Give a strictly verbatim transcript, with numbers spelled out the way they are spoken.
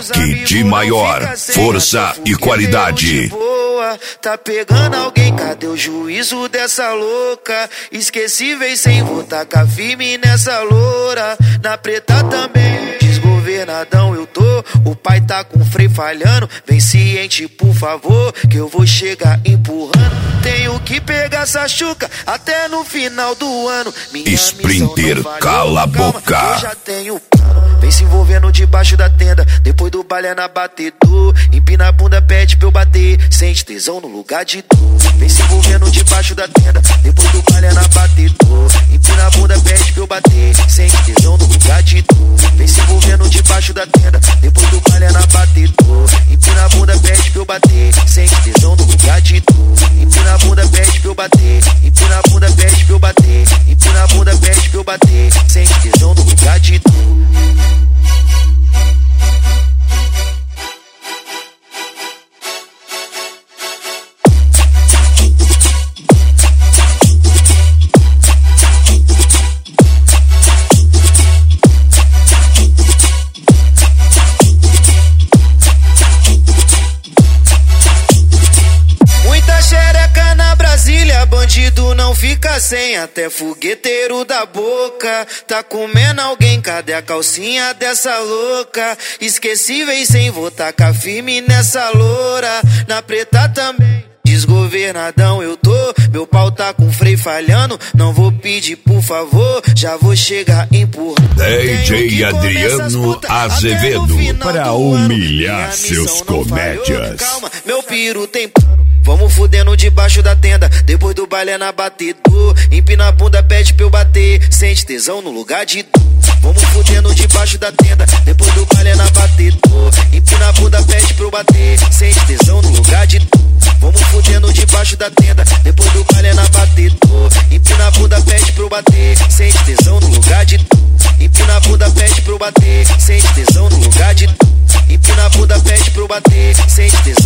Toque de maior força e qualidade. Tá pegando alguém, cadê o juízo dessa louca? Esquecíveis sem votar, tacar firme nessa loura. Na preta também, desgovernadão eu tô. O pai tá com o freio falhando. Vem ciente, por favor, que eu vou chegar empurrando. Tenho que pegar essa chuca até no final do ano. Minha Sprinter, missão não cala a boca. Eu já tenho plano. Vem se envolvendo debaixo da tenda. Depois do baile é na batedor. Empina a bunda, pede pra eu bater. Sente tesão no lugar de dor. Vem se envolvendo debaixo da tenda. Depois do baile é na batedor. Empina a bunda, pede pra eu bater. Sente tesão no lugar de dor. Vem se envolvendo debaixo da tenda. Depois do baile é na batedor. Empina a bunda, pede pra eu bater. Sente tesão no lugar de dor. Empina a bunda, pede pra eu bater. Empina a bunda, pede pra eu bater. Empina a bunda, pede pra eu bater. Sente tesão no lugar de dor. Bandido não fica sem, até fogueteiro da boca. Tá comendo alguém, cadê a calcinha dessa louca? Esquecíveis sem votar, tacar firme nessa loura. Na preta também, desgovernadão eu tô. Meu pau tá com freio falhando. Não vou pedir por favor, já vou chegar empurrando. D J Adriano Azevedo, pra humilhar seus comédias. Calma, meu piru tem plano. Vamos fudendo debaixo da tenda. Depois do baile é na batedor. Empina a bunda, pede pra eu bater. Sente tesão no lugar de dor. Vamos fudendo debaixo da tenda. Depois do baile é na batedor. Empina a bunda, pede pra eu bater. Sente tesão no lugar de dor. Vamos fudendo debaixo da tenda. Depois do baile é na batedor. Empina a bunda, pede pra eu bater. Sente tesão no lugar de dor. Empina a bunda, pede pra eu bater. Sente tesão no lugar de dor. Empina a bunda, pede pra eu bater. Sente tesão